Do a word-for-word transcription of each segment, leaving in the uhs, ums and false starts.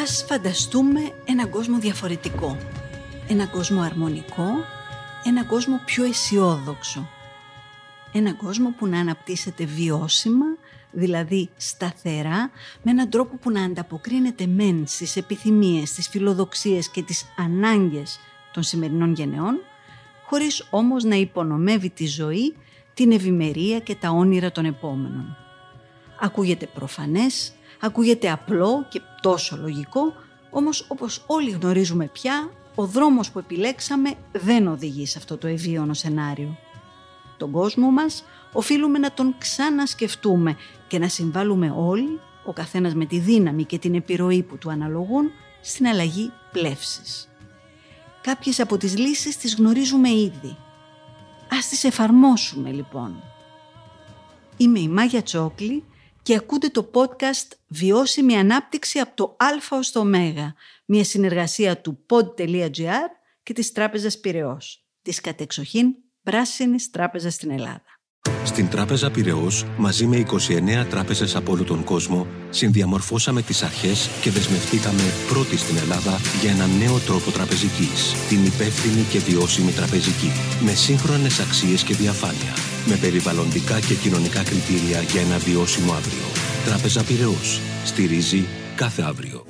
Ας φανταστούμε έναν κόσμο διαφορετικό, έναν κόσμο αρμονικό, έναν κόσμο πιο αισιόδοξο, έναν κόσμο που να αναπτύσσεται βιώσιμα, δηλαδή σταθερά, με έναν τρόπο που να ανταποκρίνεται μεν στις επιθυμίες, στις φιλοδοξίες και τις ανάγκες των σημερινών γενεών, χωρίς όμως να υπονομεύει τη ζωή, την ευημερία και τα όνειρα των επόμενων. Ακούγεται προφανές, ακούγεται απλό και τόσο λογικό, όμως όπως όλοι γνωρίζουμε πια, ο δρόμος που επιλέξαμε δεν οδηγεί σε αυτό το ευίωνο σενάριο. Τον κόσμο μας οφείλουμε να τον ξανασκεφτούμε και να συμβάλλουμε όλοι, ο καθένας με τη δύναμη και την επιρροή που του αναλογούν, στην αλλαγή πλεύσης. Κάποιες από τις λύσεις τις γνωρίζουμε ήδη. Ας τις εφαρμόσουμε λοιπόν. Είμαι η Μάγια Τσόκλη και ακούτε το podcast «Βιώσιμη ανάπτυξη από το Α ως το Ω», μια συνεργασία του pod.gr και της Τράπεζας Πειραιώς, της κατεξοχήν πράσινης τράπεζας στην Ελλάδα. Στην Τράπεζα Πειραιώς, μαζί με είκοσι εννέα τράπεζες από όλο τον κόσμο, συνδιαμορφώσαμε τις αρχές και δεσμευτήκαμε πρώτοι στην Ελλάδα για έναν νέο τρόπο τραπεζικής, την υπεύθυνη και βιώσιμη τραπεζική, με σύγχρονες αξίες και διαφάνεια, με περιβαλλοντικά και κοινωνικά κριτήρια για ένα βιώσιμο αύριο. Τράπεζα Πειραιώς. Στηρίζει κάθε αύριο.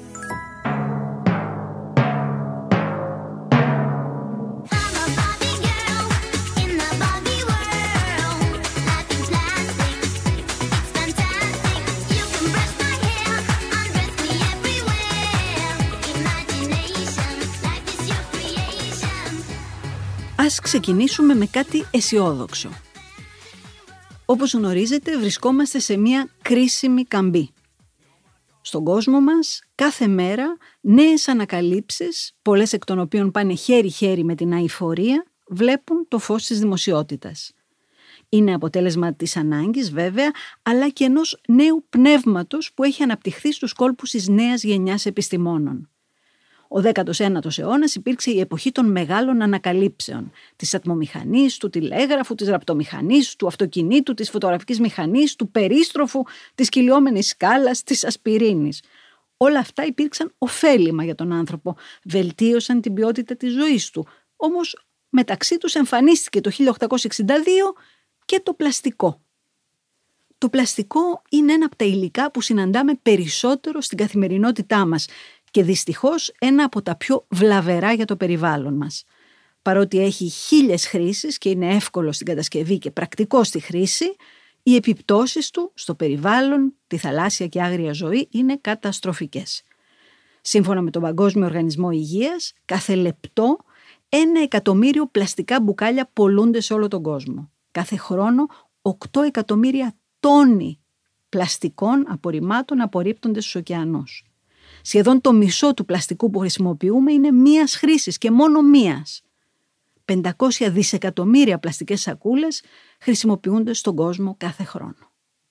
Ας ξεκινήσουμε με κάτι αισιόδοξο. Όπως γνωρίζετε, βρισκόμαστε σε μια κρίσιμη καμπή. Στον κόσμο μας, κάθε μέρα, νέες ανακαλύψεις, πολλές εκ των οποίων πάνε χέρι-χέρι με την αειφορία, βλέπουν το φως της δημοσιότητας. Είναι αποτέλεσμα της ανάγκης βέβαια, αλλά και ενός νέου πνεύματος που έχει αναπτυχθεί στους κόλπους της νέας γενιάς επιστημόνων. Ο δέκατος ένατος αιώνας υπήρξε η εποχή των μεγάλων ανακαλύψεων, της ατμομηχανής, του τηλέγραφου, της ραπτομηχανής, του αυτοκινήτου, της φωτογραφικής μηχανής, του περίστροφου, της κυλιόμενης σκάλας, της ασπιρίνης. Όλα αυτά υπήρξαν ωφέλιμα για τον άνθρωπο, βελτίωσαν την ποιότητα της ζωής του. Όμως μεταξύ τους εμφανίστηκε το χίλια οκτακόσια εξήντα δύο και το πλαστικό. Το πλαστικό είναι ένα από τα υλικά που συναντάμε περισσότερο στην καθημερινότητά μας και δυστυχώς ένα από τα πιο βλαβερά για το περιβάλλον μας. Παρότι έχει χίλιες χρήσεις και είναι εύκολο στην κατασκευή και πρακτικό στη χρήση, οι επιπτώσεις του στο περιβάλλον, τη θαλάσσια και άγρια ζωή είναι καταστροφικές. Σύμφωνα με τον Παγκόσμιο Οργανισμό Υγείας, κάθε λεπτό ένα εκατομμύριο πλαστικά μπουκάλια πωλούνται σε όλο τον κόσμο. Κάθε χρόνο οκτώ εκατομμύρια τόνοι πλαστικών απορριμμάτων απορρίπτονται στους ωκεανούς. Σχεδόν το μισό του πλαστικού που χρησιμοποιούμε είναι μίας χρήσης και μόνο μίας. πεντακόσια δισεκατομμύρια πλαστικές σακούλες χρησιμοποιούνται στον κόσμο κάθε χρόνο.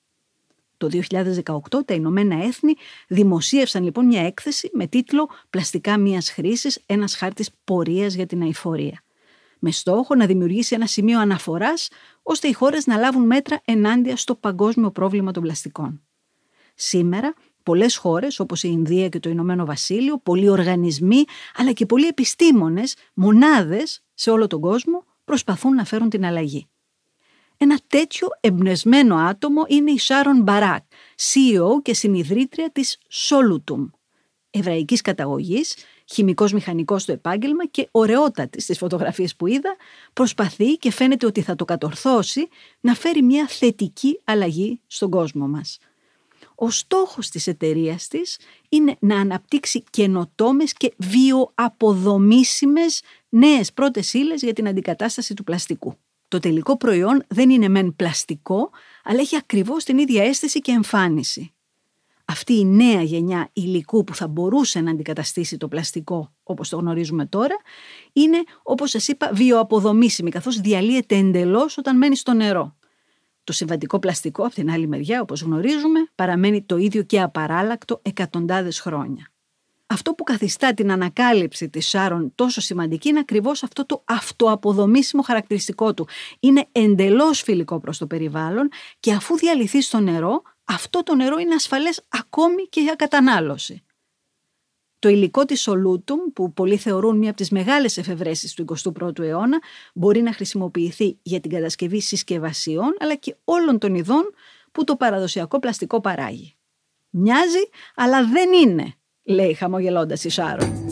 Το δύο χιλιάδες δεκαοκτώ τα Ηνωμένα Έθνη δημοσίευσαν λοιπόν μια έκθεση με τίτλο «Πλαστικά μίας χρήσης, ένας χάρτης πορείας για την αειφορία», με στόχο να δημιουργήσει ένα σημείο αναφοράς ώστε οι χώρες να λάβουν μέτρα ενάντια στο παγκόσμιο πρόβλημα των πλαστικών. Σήμερα, πολλές χώρες όπως η Ινδία και το Ηνωμένο Βασίλειο, πολλοί οργανισμοί αλλά και πολλοί επιστήμονες, μονάδες σε όλο τον κόσμο προσπαθούν να φέρουν την αλλαγή. Ένα τέτοιο εμπνευσμένο άτομο είναι η Sharon Barak, σι ι ο και συνιδρύτρια της Solutum, εβραϊκής καταγωγής, χημικός μηχανικός στο επάγγελμα και ωραιότατη στις φωτογραφίες που είδα, προσπαθεί και φαίνεται ότι θα το κατορθώσει να φέρει μια θετική αλλαγή στον κόσμο μας. Ο στόχος της εταιρείας της είναι να αναπτύξει καινοτόμες και βιοαποδομήσιμες νέες πρώτες ύλες για την αντικατάσταση του πλαστικού. Το τελικό προϊόν δεν είναι μεν πλαστικό, αλλά έχει ακριβώς την ίδια αίσθηση και εμφάνιση. Αυτή η νέα γενιά υλικού που θα μπορούσε να αντικαταστήσει το πλαστικό όπως το γνωρίζουμε τώρα, είναι, όπως σας είπα, βιοαποδομήσιμη, καθώς διαλύεται εντελώς όταν μένει στο νερό. Το συμβατικό πλαστικό, από την άλλη μεριά, όπως γνωρίζουμε, παραμένει το ίδιο και απαράλλακτο εκατοντάδες χρόνια. Αυτό που καθιστά την ανακάλυψη της Σάρον τόσο σημαντική είναι ακριβώς αυτό το αυτοαποδομήσιμο χαρακτηριστικό του. Είναι εντελώς φιλικό προς το περιβάλλον και αφού διαλυθεί στο νερό, αυτό το νερό είναι ασφαλές ακόμη και για κατανάλωση. Το υλικό της Solutum, που πολλοί θεωρούν μία από τις μεγάλες εφευρέσεις του εικοστού πρώτου αιώνα, μπορεί να χρησιμοποιηθεί για την κατασκευή συσκευασιών, αλλά και όλων των ειδών που το παραδοσιακό πλαστικό παράγει. Μοιάζει, αλλά δεν είναι, λέει χαμογελώντας η Σάρον.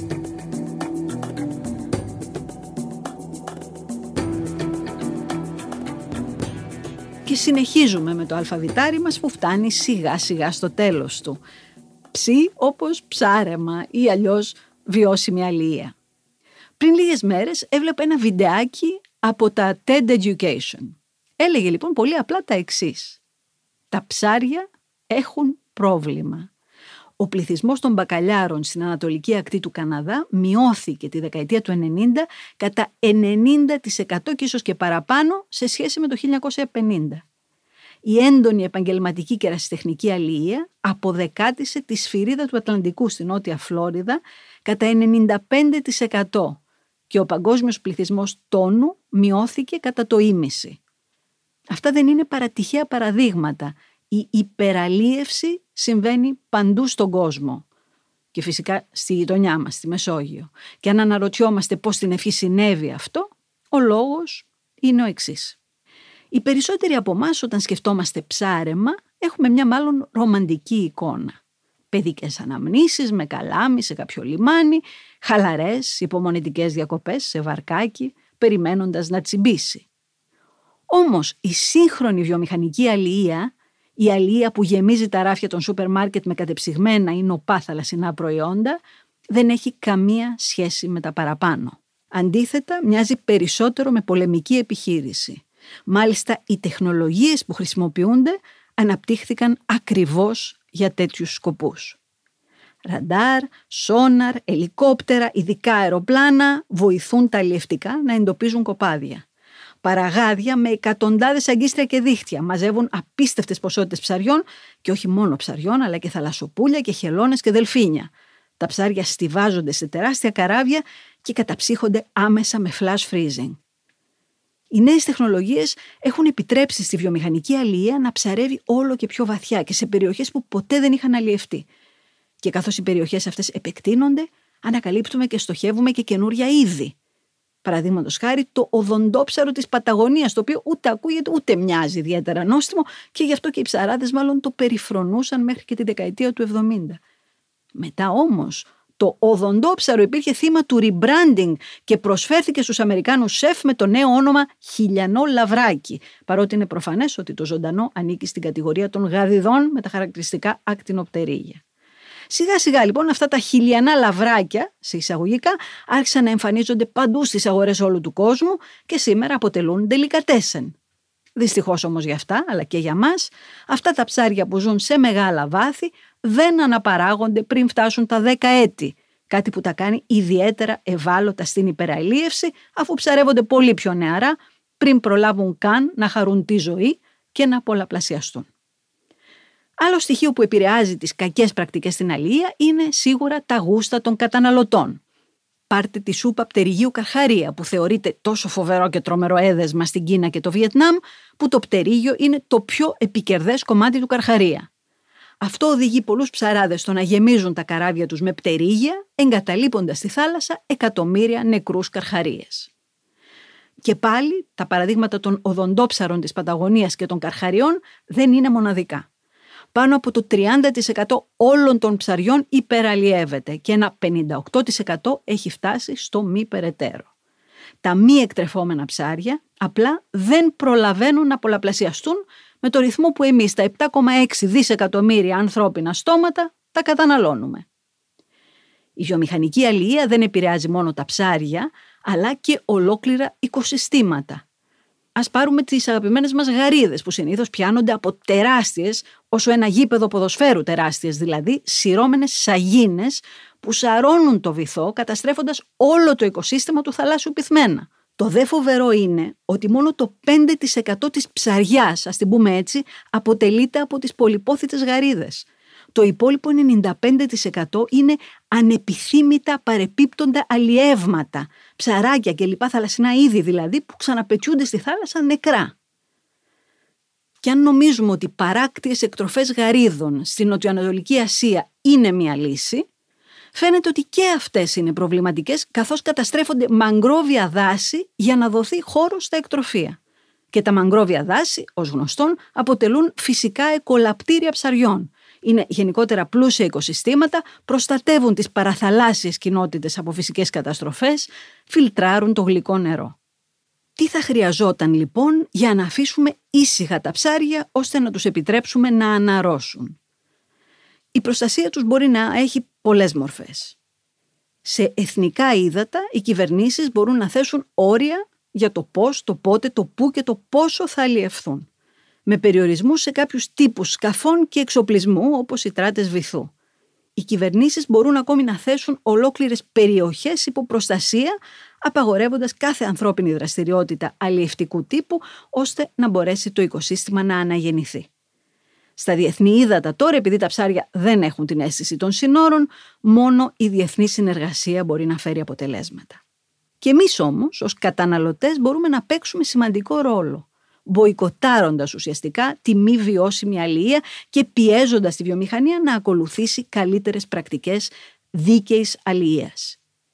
Και συνεχίζουμε με το αλφαβητάρι μας που φτάνει σιγά σιγά στο τέλος του. Ψι όπως ψάρεμα ή αλλιώς βιώσιμη αλληλεία. Πριν λίγες μέρες έβλεπα ένα βιντεάκι από τα TED Education. Έλεγε λοιπόν πολύ απλά τα εξής. Τα ψάρια έχουν πρόβλημα. Ο πληθυσμός των μπακαλιάρων στην ανατολική ακτή του Καναδά μειώθηκε τη δεκαετία του ενενήντα κατά ενενήντα τοις εκατό και ίσως και παραπάνω σε σχέση με το χίλια εννιακόσια πενήντα. Η έντονη επαγγελματική και ερασιτεχνική αλληλεία αποδεκάτησε τη σφυρίδα του Ατλαντικού στη Νότια Φλόριδα κατά ενενήντα πέντε τοις εκατό και ο παγκόσμιος πληθυσμός τόνου μειώθηκε κατά το ίμιση. Αυτά δεν είναι παρατυχαία παραδείγματα. Η υπεραλίευση συμβαίνει παντού στον κόσμο και φυσικά στη γειτονιά μας, στη Μεσόγειο. Και αν αναρωτιόμαστε πώς στην ευχή συνέβη αυτό, ο λόγος είναι ο εξής. Οι περισσότεροι από εμάς όταν σκεφτόμαστε ψάρεμα έχουμε μια μάλλον ρομαντική εικόνα. Παιδικές αναμνήσεις με καλάμι σε κάποιο λιμάνι, χαλαρές υπομονετικές διακοπές σε βαρκάκι, περιμένοντας να τσιμπήσει. Όμως η σύγχρονη βιομηχανική αλληλεία, η αλληλεία που γεμίζει τα ράφια των σούπερ μάρκετ με κατεψυγμένα ή νοπά θαλασσινά προϊόντα, δεν έχει καμία σχέση με τα παραπάνω. Αντίθετα, μοιάζει περισσότερο με πολεμική επιχείρηση. Μάλιστα, οι τεχνολογίες που χρησιμοποιούνται αναπτύχθηκαν ακριβώς για τέτοιους σκοπούς. Ραντάρ, σόναρ, ελικόπτερα, ειδικά αεροπλάνα βοηθούν τα αλλιευτικά να εντοπίζουν κοπάδια. Παραγάδια με εκατοντάδες αγκίστρια και δίχτυα μαζεύουν απίστευτες ποσότητες ψαριών και όχι μόνο ψαριών αλλά και θαλασσοπούλια και χελώνες και δελφίνια. Τα ψάρια στιβάζονται σε τεράστια καράβια και καταψύχονται άμεσα με flash freezing. Οι νέες τεχνολογίες έχουν επιτρέψει στη βιομηχανική αλληλεία να ψαρεύει όλο και πιο βαθιά και σε περιοχές που ποτέ δεν είχαν αλλιευτεί. Και καθώς οι περιοχές αυτές επεκτείνονται, ανακαλύπτουμε και στοχεύουμε και καινούρια είδη. Παραδείγματος χάρη το οδοντόψαρο της Παταγωνίας, το οποίο ούτε ακούγεται ούτε μοιάζει ιδιαίτερα νόστιμο και γι' αυτό και οι ψαράδες μάλλον το περιφρονούσαν μέχρι και τη δεκαετία του εβδομήντα. Μετά όμως το οδοντόψαρο υπήρχε θύμα του rebranding και προσφέρθηκε στους Αμερικάνους σεφ με το νέο όνομα χιλιανό λαβράκι, παρότι είναι προφανές ότι το ζωντανό ανήκει στην κατηγορία των γαδιδών με τα χαρακτηριστικά ακτινοπτερίγια. Σιγά σιγά λοιπόν αυτά τα χιλιανά λαβράκια, σε εισαγωγικά, άρχισαν να εμφανίζονται παντού στις αγορές όλου του κόσμου και σήμερα αποτελούν ντελικατέσεν. Δυστυχώς όμως για αυτά, αλλά και για μας, αυτά τα ψάρια που ζουν σε μεγάλα βάθη δεν αναπαράγονται πριν φτάσουν τα δέκα έτη, κάτι που τα κάνει ιδιαίτερα ευάλωτα στην υπεραλίευση, αφού ψαρεύονται πολύ πιο νεαρά, πριν προλάβουν καν να χαρούν τη ζωή και να πολλαπλασιαστούν. Άλλο στοιχείο που επηρεάζει τις κακές πρακτικές στην αλληλεία είναι σίγουρα τα γούστα των καταναλωτών. Πάρτε τη σούπα πτερυγίου καρχαρία που θεωρείται τόσο φοβερό και τρομερό έδεσμα στην Κίνα και το Βιετνάμ, που το πτερίγιο είναι το πιο επικερδές κομμάτι του καρχαρία. Αυτό οδηγεί πολλούς ψαράδες στο να γεμίζουν τα καράβια τους με πτερίγια, εγκαταλείποντας στη θάλασσα εκατομμύρια νεκρούς καρχαρίες. Και πάλι τα παραδείγματα των οδοντόψαρων της Παταγωνίας και των καρχαριών δεν είναι μοναδικά. Πάνω από το τριάντα τοις εκατό όλων των ψαριών υπεραλλιεύεται και ένα πενήντα οκτώ τοις εκατό έχει φτάσει στο μη περαιτέρω. Τα μη εκτρεφόμενα ψάρια απλά δεν προλαβαίνουν να πολλαπλασιαστούν με το ρυθμό που εμείς τα επτά κόμμα έξι δισεκατομμύρια ανθρώπινα στόματα τα καταναλώνουμε. Η βιομηχανική αλληλεία δεν επηρεάζει μόνο τα ψάρια, αλλά και ολόκληρα οικοσυστήματα. Ας πάρουμε τις αγαπημένες μας γαρίδες που συνήθως πιάνονται από τεράστιες, όσο ένα γήπεδο ποδοσφαίρου τεράστιες δηλαδή, σειρώμενες σαγίνες που σαρώνουν το βυθό καταστρέφοντας όλο το οικοσύστημα του θαλάσσιου πυθμένα. Το δε φοβερό είναι ότι μόνο το πέντε τοις εκατό της ψαριάς, ας την πούμε έτσι, αποτελείται από τις πολυπόθητες γαρίδες. Το υπόλοιπο ενενήντα πέντε τοις εκατό είναι ανεπιθύμητα παρεπίπτοντα αλλιεύματα, ψαράκια και λοιπά θαλασσινά είδη δηλαδή που ξαναπετιούνται στη θάλασσα νεκρά. Και αν νομίζουμε ότι παράκτιες εκτροφές γαρίδων στην Νοτιοανατολική Ασία είναι μια λύση, φαίνεται ότι και αυτές είναι προβληματικές, καθώς καταστρέφονται μανγκρόβια δάση για να δοθεί χώρο στα εκτροφία. Και τα μανγκρόβια δάση, ως γνωστόν, αποτελούν φυσικά εκολαπτήρια ψαριών. Είναι γενικότερα πλούσια οικοσυστήματα, προστατεύουν τις παραθαλάσσιες κοινότητες από φυσικές καταστροφές, φιλτράρουν το γλυκό νερό. Τι θα χρειαζόταν λοιπόν για να αφήσουμε ήσυχα τα ψάρια ώστε να τους επιτρέψουμε να αναρρώσουν? Η προστασία τους μπορεί να έχει πολλές μορφές. Σε εθνικά ύδατα οι κυβερνήσεις μπορούν να θέσουν όρια για το πώς, το πότε, το πού και το πόσο θα αλλιευθούν, με περιορισμούς σε κάποιους τύπους σκαφών και εξοπλισμού όπως οι τράτες βυθού. Οι κυβερνήσεις μπορούν ακόμη να θέσουν ολόκληρες περιοχές υπό προστασία, απαγορεύοντας κάθε ανθρώπινη δραστηριότητα αλλιευτικού τύπου, ώστε να μπορέσει το οικοσύστημα να αναγεννηθεί. Στα διεθνή ύδατα τώρα, επειδή τα ψάρια δεν έχουν την αίσθηση των συνόρων, μόνο η διεθνή συνεργασία μπορεί να φέρει αποτελέσματα. Και εμείς όμως, ως καταναλωτές, μπορούμε να παίξουμε σημαντικό ρόλο, μποϊκοτάροντας ουσιαστικά τη μη βιώσιμη αλληλεία και πιέζοντας τη βιομηχανία να ακολουθήσει καλύτερες πρακτικές δίκαιης αλληλείας.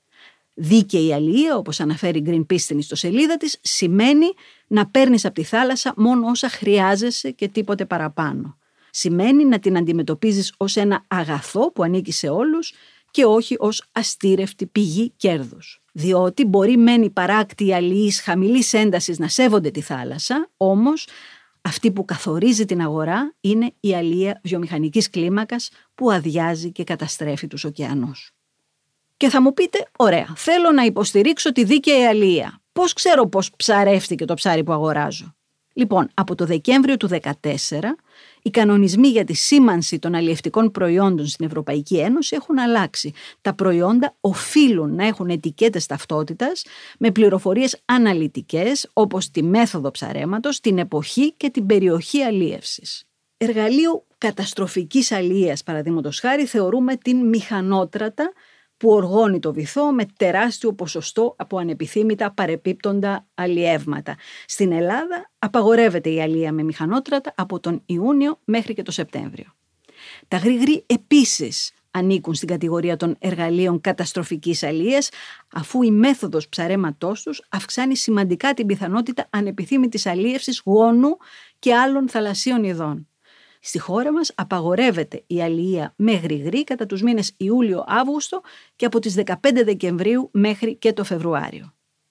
Δίκαιη αλληλεία, όπως αναφέρει η Greenpeace στην ιστοσελίδα της, σημαίνει να παίρνεις από τη θάλασσα μόνο όσα χρειάζεσαι και τίποτε παραπάνω. Σημαίνει να την αντιμετωπίζεις ως ένα αγαθό που ανήκει σε όλους και όχι ως αστήρευτη πηγή κέρδους. Διότι μπορεί μεν οι παράκτιοι αλληλείς χαμηλής έντασης να σέβονται τη θάλασσα, όμως αυτή που καθορίζει την αγορά είναι η αλληλεία βιομηχανικής κλίμακας που αδειάζει και καταστρέφει τους ωκεανούς. Και θα μου πείτε, ωραία, θέλω να υποστηρίξω τη δίκαιη αλληλεία. Πώς ξέρω πώς ψαρεύτηκε το ψάρι που αγοράζω? Λοιπόν, από το Δεκέμβριο του δύο χιλιάδες δεκατέσσερα, οι κανονισμοί για τη σήμανση των αλλιευτικών προϊόντων στην Ευρωπαϊκή Ένωση έχουν αλλάξει. Τα προϊόντα οφείλουν να έχουν ετικέτες ταυτότητας με πληροφορίες αναλυτικές, όπως τη μέθοδο ψαρέματος, την εποχή και την περιοχή αλίευσης. Εργαλείο καταστροφικής αλληλείας, παραδείγματος χάρη, θεωρούμε την μηχανότρατα που οργώνει το βυθό με τεράστιο ποσοστό από ανεπιθύμητα παρεπίπτοντα αλλιεύματα. Στην Ελλάδα απαγορεύεται η αλληλεία με μηχανότρατα από τον Ιούνιο μέχρι και το Σεπτέμβριο. Τα γρηγροί επίσης ανήκουν στην κατηγορία των εργαλείων καταστροφικής αλληλείας, αφού η μέθοδος ψαρέματός τους αυξάνει σημαντικά την πιθανότητα ανεπιθύμητης αλλίευσης γόνου και άλλων θαλασσίων ειδών. Στη χώρα μας απαγορεύεται η αλληλεία με γρηγρή κατά τους μήνες Ιούλιο-Αύγουστο και από τις δεκαπέντε Δεκεμβρίου μέχρι και το Φεβρουάριο.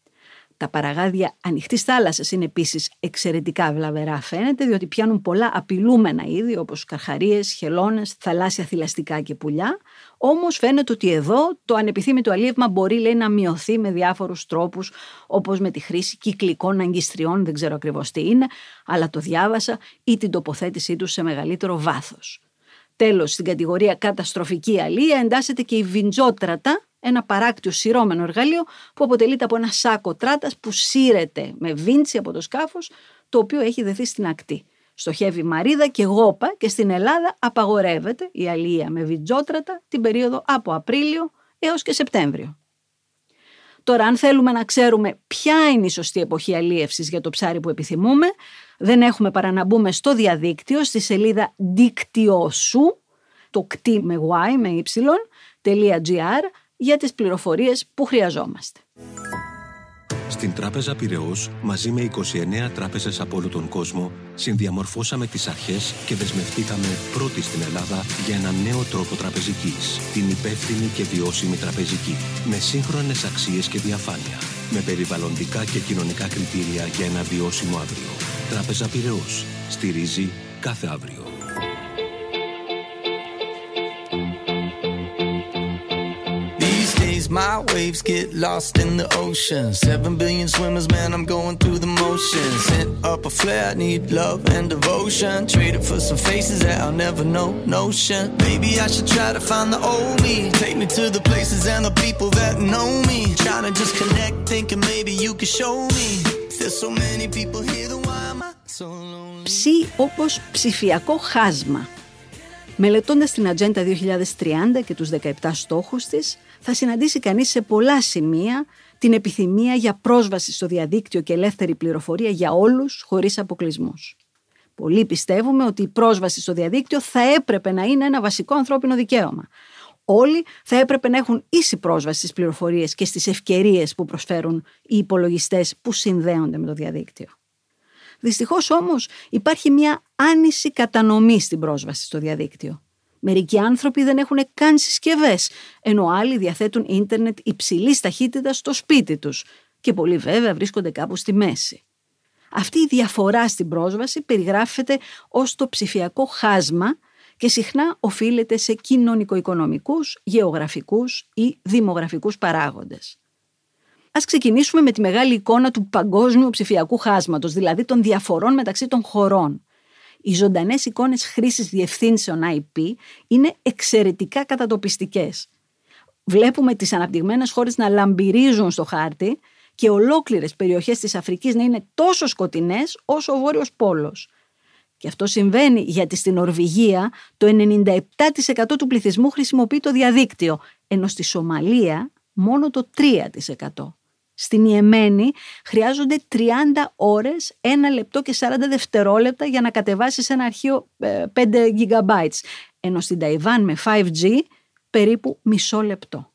Τα παραγάδια ανοιχτής θάλασσας είναι επίσης εξαιρετικά βλαβερά, φαίνεται, διότι πιάνουν πολλά απειλούμενα είδη όπως καρχαρίες, χελώνες, θαλάσσια θηλαστικά και πουλιά. Όμως φαίνεται ότι εδώ το ανεπιθύμητο αλλίευμα μπορεί, λέει, να μειωθεί με διάφορους τρόπους, όπως με τη χρήση κυκλικών αγκιστριών, δεν ξέρω ακριβώς τι είναι, αλλά το διάβασα, ή την τοποθέτησή τους σε μεγαλύτερο βάθος. Τέλος, στην κατηγορία καταστροφική αλληλεία εντάσσεται και η βυντζότρατα, ένα παράκτιο σειρώμενο εργαλείο που αποτελείται από ένα σάκο τράτας που σύρεται με βίντσι από το σκάφος, το οποίο έχει δεθεί στην ακτή. Στοχεύει μαρίδα και γόπα και στην Ελλάδα απαγορεύεται η αλληλεία με βυντζότρατα την περίοδο από Απρίλιο έως και Σεπτέμβριο. Τώρα, αν θέλουμε να ξέρουμε ποια είναι η σωστή εποχή αλλίευσης για το ψάρι που επιθυμούμε, δεν έχουμε παρά να μπούμε στο διαδίκτυο, στη σελίδα δίκτυο-σου, το κτή με y, με y.gr, για τις πληροφορίες που χρειαζόμαστε. Στην Τράπεζα Πειραιώς, μαζί με είκοσι εννέα τράπεζες από όλο τον κόσμο, συνδιαμορφώσαμε τις αρχές και δεσμευτήκαμε πρώτοι στην Ελλάδα για ένα νέο τρόπο τραπεζικής. Την υπεύθυνη και βιώσιμη τραπεζική, με σύγχρονες αξίες και διαφάνεια, με περιβαλλοντικά και κοινωνικά κριτήρια για ένα βιώσιμο αύριο. Τράπεζα Πειραιώς στηρίζει κάθε αύριο. My waves get lost in the ocean. Seven billion swimmers, man, I'm going through the motions. Sent up a flare, I need love and devotion. Traded for some faces that I'll never know, notion. Maybe I should try to find the old me. Take me to the places and the people that know me. Trying to just connect, thinking maybe you could show me. There's so many people here, then why am I so lonely? Ψι όπως ψηφιακό χάσμα. Μελετώντας την Ατζέντα δύο χιλιάδες τριάντα και τους δεκαεπτά στόχους της, θα συναντήσει κανείς σε πολλά σημεία την επιθυμία για πρόσβαση στο διαδίκτυο και ελεύθερη πληροφορία για όλους, χωρίς αποκλεισμούς. Πολλοί πιστεύουμε ότι η πρόσβαση στο διαδίκτυο θα έπρεπε να είναι ένα βασικό ανθρώπινο δικαίωμα. Όλοι θα έπρεπε να έχουν ίση πρόσβαση στις πληροφορίες και στις ευκαιρίες που προσφέρουν οι υπολογιστές που συνδέονται με το διαδίκτυο. Δυστυχώς όμως υπάρχει μια άνηση κατανομή στην πρόσβαση στο διαδίκτυο. Μερικοί άνθρωποι δεν έχουν καν συσκευές, ενώ άλλοι διαθέτουν ίντερνετ υψηλής ταχύτητας στο σπίτι τους και πολλοί βέβαια βρίσκονται κάπου στη μέση. Αυτή η διαφορά στην πρόσβαση περιγράφεται ως το ψηφιακό χάσμα και συχνά οφείλεται σε κοινωνικο-οικονομικούς, γεωγραφικούς ή δημογραφικούς παράγοντες. Ας ξεκινήσουμε με τη μεγάλη εικόνα του παγκόσμιου ψηφιακού χάσματος, δηλαδή των διαφορών μεταξύ των χωρών. Οι ζωντανές εικόνες χρήσης διευθύνσεων άι πι είναι εξαιρετικά κατατοπιστικές. Βλέπουμε τις αναπτυγμένες χώρες να λαμπυρίζουν στο χάρτη και ολόκληρες περιοχές της Αφρικής να είναι τόσο σκοτεινές όσο ο Βόρειος Πόλος. Και αυτό συμβαίνει γιατί στην Νορβηγία το ενενήντα επτά τοις εκατό του πληθυσμού χρησιμοποιεί το διαδίκτυο, ενώ στη Σομαλία μόνο το τρία τοις εκατό. Στην Ιεμένη χρειάζονται τριάντα ώρες, ένα λεπτό και σαράντα δευτερόλεπτα για να κατεβάσεις ένα αρχείο πέντε γιγαμπάιτ, ενώ στην Ταϊβάν με φάιβ τζι περίπου μισό λεπτό.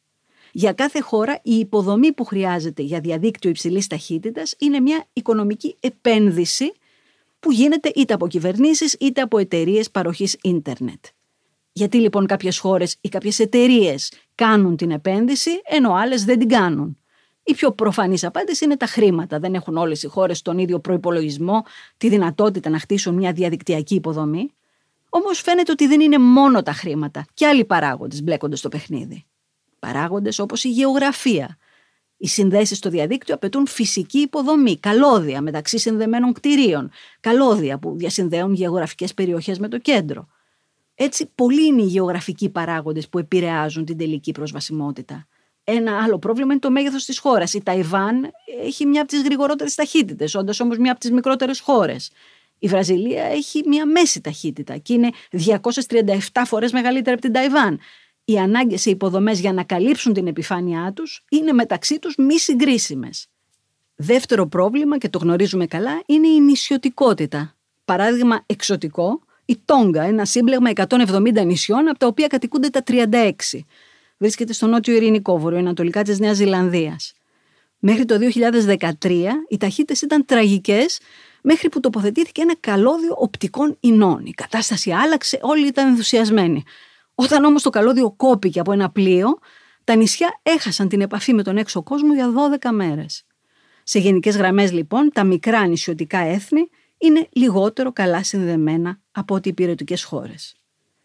Για κάθε χώρα η υποδομή που χρειάζεται για διαδίκτυο υψηλής ταχύτητας είναι μια οικονομική επένδυση που γίνεται είτε από κυβερνήσεις είτε από εταιρείες παροχής ίντερνετ. Γιατί λοιπόν κάποιες χώρες ή κάποιες εταιρείες κάνουν την επένδυση ενώ άλλες δεν την κάνουν? Η πιο προφανής απάντηση είναι τα χρήματα. Δεν έχουν όλες οι χώρες τον ίδιο προϋπολογισμό, τη δυνατότητα να χτίσουν μια διαδικτυακή υποδομή. Όμως φαίνεται ότι δεν είναι μόνο τα χρήματα και άλλοι παράγοντες μπλέκονται στο παιχνίδι. Παράγοντες όπως η γεωγραφία. Οι συνδέσεις στο διαδίκτυο απαιτούν φυσική υποδομή, καλώδια μεταξύ συνδεμένων κτηρίων, καλώδια που διασυνδέουν γεωγραφικές περιοχές με το κέντρο. Έτσι, πολλοί είναι οι γεωγραφικοί παράγοντες που επηρεάζουν την τελική προσβασιμότητα. Ένα άλλο πρόβλημα είναι το μέγεθος της χώρας. Η Ταϊβάν έχει μια από τις γρηγορότερες ταχύτητες, όντας όμως μια από τις μικρότερες χώρες. Η Βραζιλία έχει μια μέση ταχύτητα και είναι διακόσιες τριάντα επτά φορές μεγαλύτερη από την Ταϊβάν. Οι ανάγκες σε υποδομές για να καλύψουν την επιφάνειά τους είναι μεταξύ τους μη συγκρίσιμες. Δεύτερο πρόβλημα, και το γνωρίζουμε καλά, είναι η νησιωτικότητα. Παράδειγμα εξωτικό, η Τόγκα, ένα σύμπλεγμα εκατόν εβδομήντα νησιών, από τα οποία κατοικούνται τα τριάντα έξι. Βρίσκεται στο νότιο ειρηνικό, βορειοανατολικά της Νέας Ζηλανδίας. Μέχρι το δύο χιλιάδες δεκατρία οι ταχύτητες ήταν τραγικές, μέχρι που τοποθετήθηκε ένα καλώδιο οπτικών ινών. Η κατάσταση άλλαξε, όλοι ήταν ενθουσιασμένοι. Όταν όμως το καλώδιο κόπηκε από ένα πλοίο, τα νησιά έχασαν την επαφή με τον έξω κόσμο για δώδεκα μέρες. Σε γενικές γραμμές λοιπόν, τα μικρά νησιωτικά έθνη είναι λιγότερο καλά συνδεμένα από ό,τι οι υπηρετικές χώρες.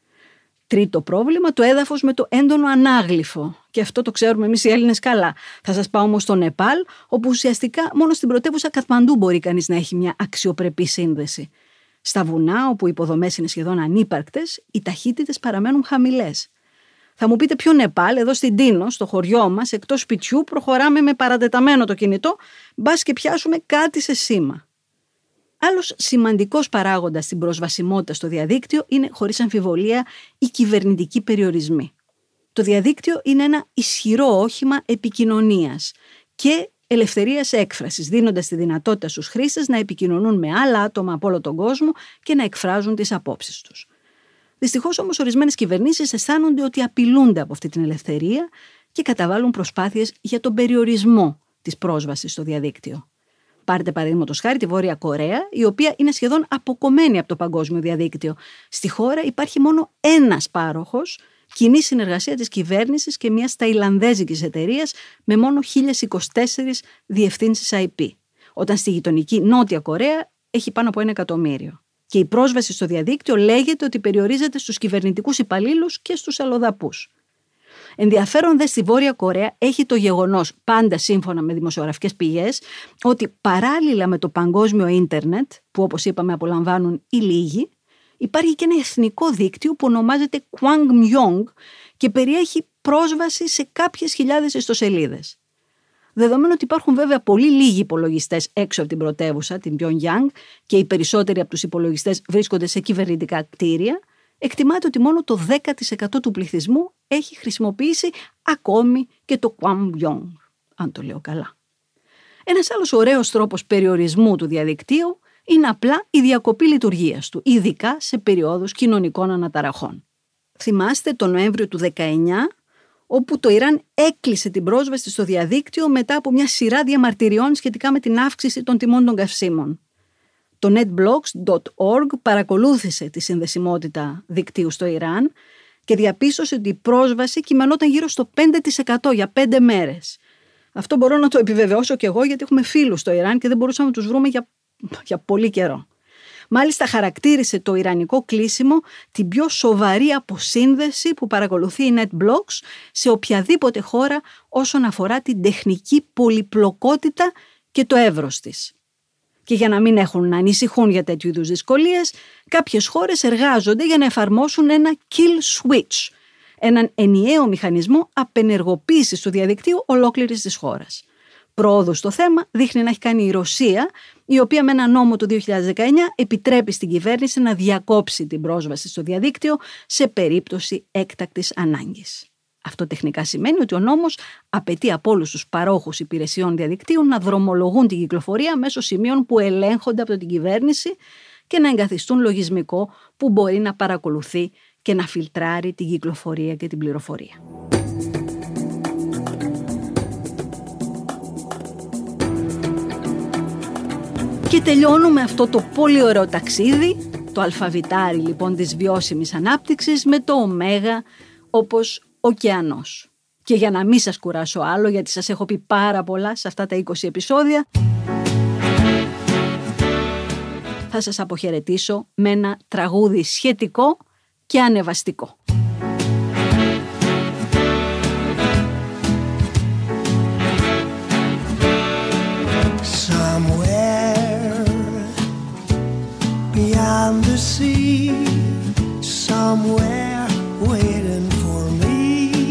Τρίτο πρόβλημα, το έδαφος με το έντονο ανάγλυφο. Και αυτό το ξέρουμε εμείς οι Έλληνες καλά. Θα σας πάω όμως στο Νεπάλ, όπου ουσιαστικά μόνο στην πρωτεύουσα Κατμαντού μπορεί κανείς να έχει μια αξιοπρεπή σύνδεση. Στα βουνά, όπου οι υποδομές είναι σχεδόν ανύπαρκτες, οι ταχύτητες παραμένουν χαμηλές. Θα μου πείτε ποιο Νεπάλ? Εδώ στην Τίνο, στο χωριό μας, εκτός σπιτιού, προχωράμε με παρατεταμένο το κινητό, μπας και πιάσουμε κάτι σε σήμα. Άλλος σημαντικός παράγοντας στην προσβασιμότητα στο διαδίκτυο είναι, χωρίς αμφιβολία, οι κυβερνητικοί περιορισμοί. Το διαδίκτυο είναι ένα ισχυρό όχημα επικοινωνίας και ελευθερίας έκφρασης, δίνοντας τη δυνατότητα στους χρήστες να επικοινωνούν με άλλα άτομα από όλο τον κόσμο και να εκφράζουν τις απόψεις τους. Δυστυχώς όμως ορισμένες κυβερνήσεις αισθάνονται ότι απειλούνται από αυτή την ελευθερία και καταβάλουν προσπάθειες για τον περιορισμό της πρόσβασης στο διαδίκτυο. Πάρτε παραδείγματος χάρη τη Βόρεια Κορέα, η οποία είναι σχεδόν αποκομμένη από το παγκόσμιο διαδίκτυο. Στη χώρα υπάρχει μόνο ένας πάροχος, κοινή συνεργασία της κυβέρνησης και μιας ταϊλανδέζικης εταιρείας με μόνο χίλιες είκοσι τέσσερις διευθύνσεις άι πι, όταν στη γειτονική Νότια Κορέα έχει πάνω από ένα εκατομμύριο. Και η πρόσβαση στο διαδίκτυο λέγεται ότι περιορίζεται στους κυβερνητικούς υπαλλήλους και στους αλλοδαπούς. Ενδιαφέρον δε στη Βόρεια Κορέα έχει το γεγονός, πάντα σύμφωνα με δημοσιογραφικές πηγές, ότι παράλληλα με το παγκόσμιο ίντερνετ, που όπως είπαμε απολαμβάνουν οι λίγοι, υπάρχει και ένα εθνικό δίκτυο που ονομάζεται Kwangmyong και περιέχει πρόσβαση σε κάποιες χιλιάδες ιστοσελίδες. Δεδομένου ότι υπάρχουν βέβαια πολύ λίγοι υπολογιστές έξω από την πρωτεύουσα, την Pyongyang, και οι περισσότεροι από τους υπολογιστές βρίσκονται σε κυβερνητικά κτίρια, εκτιμάται ότι μόνο το δέκα τοις εκατό του πληθυσμού έχει χρησιμοποιήσει ακόμη και το Kwangmyong, αν το λέω καλά. Ένας άλλος ωραίος τρόπος περιορισμού του διαδικτύου είναι απλά η διακοπή λειτουργίας του, ειδικά σε περιόδους κοινωνικών αναταραχών. Θυμάστε το Νοέμβριο του δεκαεννιά, όπου το Ιράν έκλεισε την πρόσβαση στο διαδίκτυο μετά από μια σειρά διαμαρτυριών σχετικά με την αύξηση των τιμών των καυσίμων. Το netblocks τελεία org παρακολούθησε τη συνδεσιμότητα δικτύου στο Ιράν και διαπίστωσε ότι η πρόσβαση κυμανόταν γύρω στο πέντε τοις εκατό για πέντε μέρες. Αυτό μπορώ να το επιβεβαιώσω και εγώ, γιατί έχουμε φίλους στο Ιράν και δεν μπορούσαμε να τους βρούμε για, για πολύ καιρό. Μάλιστα χαρακτήρισε το ιρανικό κλείσιμο την πιο σοβαρή αποσύνδεση που παρακολουθεί η NetBlocks σε οποιαδήποτε χώρα όσον αφορά την τεχνική πολυπλοκότητα και το εύρος της. Και για να μην έχουν να ανησυχούν για τέτοιου είδους δυσκολίες, κάποιες χώρες εργάζονται για να εφαρμόσουν ένα kill switch, έναν ενιαίο μηχανισμό απενεργοποίησης του διαδικτύου ολόκληρης της χώρας. Πρόοδο στο θέμα δείχνει να έχει κάνει η Ρωσία, η οποία με ένα νόμο του δύο χιλιάδες δεκαεννιά επιτρέπει στην κυβέρνηση να διακόψει την πρόσβαση στο διαδίκτυο σε περίπτωση έκτακτης ανάγκης. Αυτό τεχνικά σημαίνει ότι ο νόμος απαιτεί από όλους τους παρόχους υπηρεσιών διαδικτύου να δρομολογούν την κυκλοφορία μέσω σημείων που ελέγχονται από την κυβέρνηση και να εγκαθιστούν λογισμικό που μπορεί να παρακολουθεί και να φιλτράρει την κυκλοφορία και την πληροφορία. Και τελειώνουμε αυτό το πολύ ωραίο ταξίδι, το αλφαβητάρι λοιπόν της βιώσιμης ανάπτυξης, με το ωμέγα, όπως ωκεανός. Και για να μην σας κουράσω άλλο, γιατί σας έχω πει πάρα πολλά σε αυτά τα είκοσι επεισόδια, θα σας αποχαιρετήσω με ένα τραγούδι σχετικό και ανεβαστικό. Beyond the sea, somewhere waiting for me,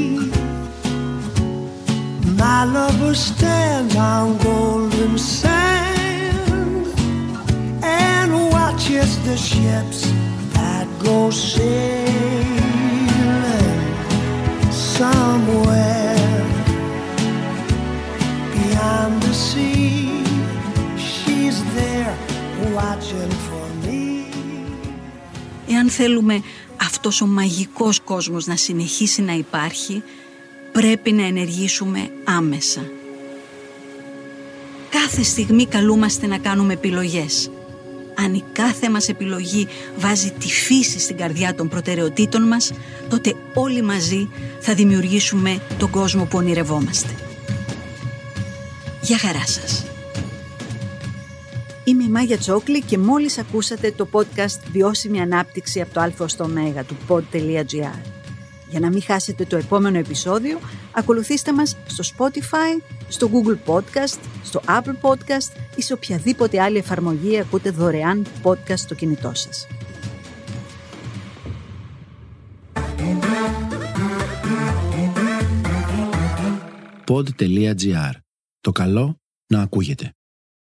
my lover stands on golden sand and watches the ships that go sailing. Somewhere beyond the sea, she's there watching for me. Εάν θέλουμε αυτός ο μαγικός κόσμος να συνεχίσει να υπάρχει, πρέπει να ενεργήσουμε άμεσα. Κάθε στιγμή καλούμαστε να κάνουμε επιλογές. Αν η κάθε μας επιλογή βάζει τη φύση στην καρδιά των προτεραιοτήτων μας, τότε όλοι μαζί θα δημιουργήσουμε τον κόσμο που ονειρευόμαστε. Γεια χαρά σας. Είμαι η Μάγια Τσόκλη και μόλις ακούσατε το podcast «Βιώσιμη Ανάπτυξη από το Α στο Ω» του pod τελεία gr. Για να μην χάσετε το επόμενο επεισόδιο, ακολουθήστε μας στο Spotify, στο Google Podcast, στο Apple Podcast ή σε οποιαδήποτε άλλη εφαρμογή ακούτε δωρεάν podcast στο κινητό σας. pod τελεία gr. Το καλό να ακούγεται.